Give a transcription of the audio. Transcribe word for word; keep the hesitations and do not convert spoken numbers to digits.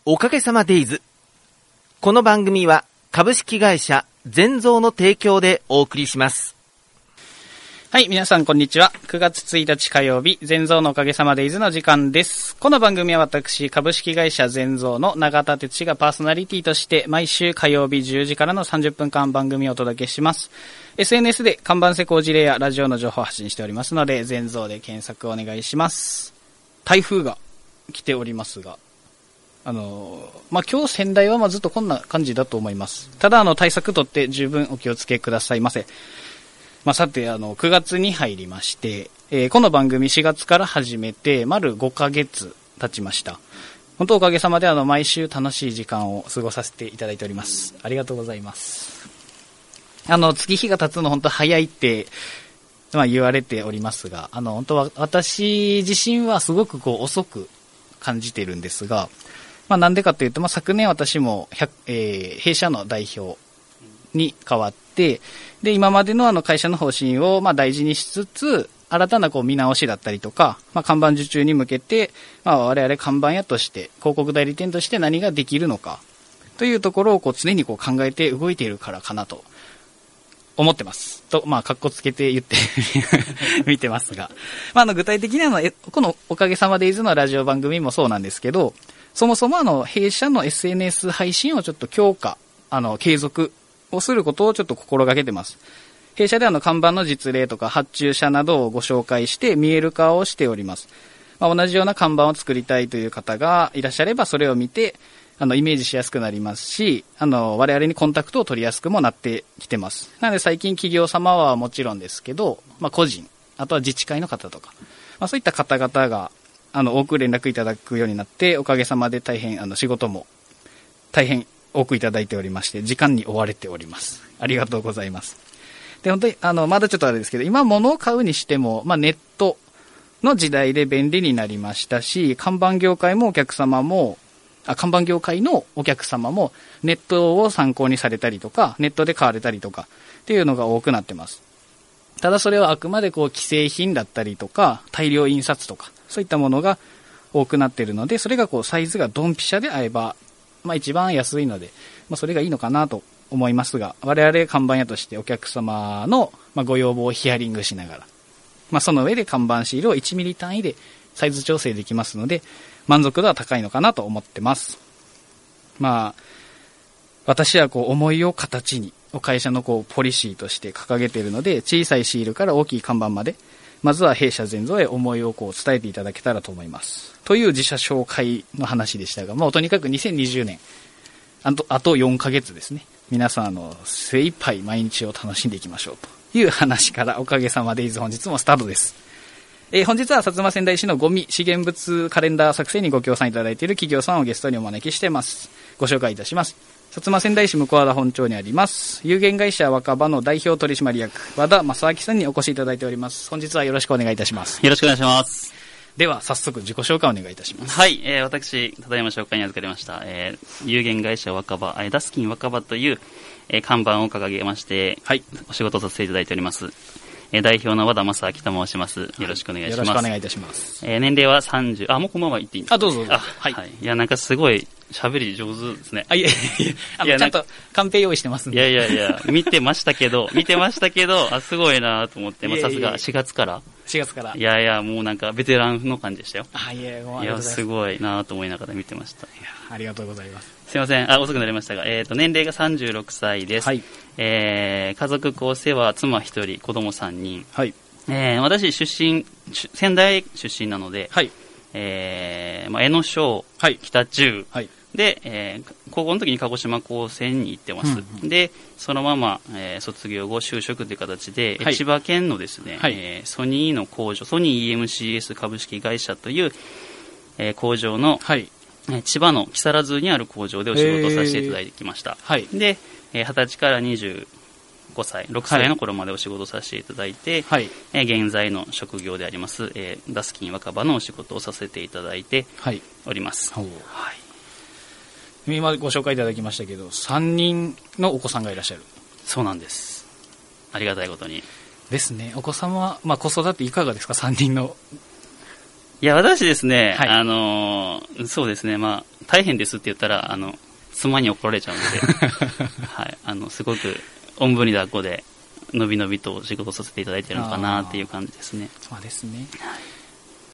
おかげさまデイズ。この番組は株式会社全蔵の提供でお送りします。 はい、皆さんこんにちは。くがつついたち火曜日、全蔵のおかげさまデイズの時間です。この番組は私、株式会社全蔵の永田哲司がパーソナリティとして毎週火曜日じゅうじからのさんじゅっぷんかん番組をお届けします。エスエヌエス で看板施工事例やラジオの情報を発信しておりますので、全蔵で検索お願いします。台風が来ておりますが、あのまあ、今日仙台はまあずっとこんな感じだと思います。ただあの対策とって十分お気をつけくださいませ。まあ、さてあのくがつに入りまして、えー、この番組しがつから始めて丸ごかげつ経ちました。本当おかげさまであの毎週楽しい時間を過ごさせていただいております。ありがとうございます。あの月日が経つの本当早いって、まあ、言われておりますが、あの本当は私自身はすごくこう遅く感じているんですが、まあ、なんでかというと、まあ、昨年私も、えー、弊社の代表に変わって、で、今までのあの会社の方針をまあ大事にしつつ、新たなこう見直しだったりとか、まあ、看板受注に向けて、まあ、我々看板屋として、広告代理店として何ができるのか、というところをこう常にこう考えて動いているからかなと思ってます。と、まあ、かっこつけて言って見てますが。まあ、あの具体的にはの、このおかげさまデイズのラジオ番組もそうなんですけど、そもそもあの弊社の エスエヌエス 配信をちょっと強化、あの継続をすることをちょっと心がけてます。弊社であの看板の実例とか発注者などをご紹介して見える化をしております。まあ、同じような看板を作りたいという方がいらっしゃればそれを見てあのイメージしやすくなりますし、あの我々にコンタクトを取りやすくもなってきてます。なので最近企業様はもちろんですけど、まあ、個人、あとは自治会の方とか、まあ、そういった方々があの多く連絡いただくようになって、おかげさまで大変あの仕事も大変多くいただいておりまして、時間に追われております。ありがとうございます。で、本当にあのまだちょっとあれですけど、今物を買うにしても、まあ、ネットの時代で便利になりましたし、看板業界もお客様もあ看板業界のお客様もネットを参考にされたりとか、ネットで買われたりとかっていうのが多くなってます。ただそれはあくまでこう既製品だったりとか、大量印刷とかそういったものが多くなっているので、それがこうサイズがドンピシャであれば、まあ、一番安いので、まあ、それがいいのかなと思いますが、我々看板屋としてお客様のまあご要望をヒアリングしながら、まあ、その上で看板シールをいちミリ単位でサイズ調整できますので、満足度は高いのかなと思ってます。まあ、私はこう思いを形に、会社のこうポリシーとして掲げているので、小さいシールから大きい看板まで、まずは弊社全蔵へ思いをこう伝えていただけたらと思います。という自社紹介の話でしたが、もうとにかくにせんにじゅうねん、あと、あとよんかげつですね。皆さんあの精一杯毎日を楽しんでいきましょうという話から、おかげさまデイズ本日もスタートです。えー、本日は薩摩川内市のゴミ資源物カレンダー作成にご協賛いただいている企業さんをゲストにお招きしています。ご紹介いたします。薩摩川内市向和田本町にあります有限会社若葉の代表取締役和田正明さんにお越しいただいております。本日はよろしくお願いいたします。 よろしくお願いします。 では早速自己紹介をお願いいたします。 はい、えー、私ただいま紹介に預かりました、えー、有限会社若葉、えー、ダスキン若葉という、えー、看板を掲げまして、はい、お仕事をさせていただいております。えー、代表の和田正明と申します。よろしくお願いします。 よろしくお願いいたします。 えー、年齢はさんじゅう、あ、もうこのまま言っていいんですか？ あ、どうぞどうぞ。 あ、はい、はい。いや、なんかすごい喋り上手ですね。 あ、いやいやいや、あのいやちゃんとカンペ用意してますんで。 いやいやいや、見てましたけど、見てましたけど、あ、すごいなと思って、まあ、さすがしがつから。 しがつから。 いやいや、もうなんかベテランの感じでしたよ。 あ、いや、ごめんなさい。 いや、すごいなと思いながら見てました。いや、ありがとうございます。 すいません、あ、遅くなりましたが、えっと、年齢がさんじゅうろくさいです。はい。えー、家族構成は妻ひとり、子供さんにん。はい。えー、私出身、仙台出身なので、はい。えー、まあ、江ノ小、はい、北中、はい。で、えー、高校の時に鹿児島高専に行ってます。うんうん、で、そのまま、えー、卒業後就職という形で、はい、千葉県のですね、はい、えー、ソニーの工場、ソニー イーエムシーエス 株式会社という、えー、工場の、はい、えー、千葉の木更津にある工場でお仕事をさせていただいてきました。はい、で、えー、はたちからにじゅうごさい、ろくさいの頃までお仕事させていただいて、はい、えー、現在の職業であります、えー、ダスキン若葉のお仕事をさせていただいております。はい。はい、 今ご紹介いただきましたけど、さんにんのお子さんがいらっしゃる。 そうなんです。ありがたいことに。 ですね。お子様は、まあ、子育ていかがですか、さんにんの。 いや、私ですね、はい、あのー、そうですね、まあ、大変ですって言ったら、あの、妻に怒られちゃうので、はい、あの、すごく、おんぶに抱っこで、のびのびと仕事させていただいているのかなっていう感じですね。 そうですね。はい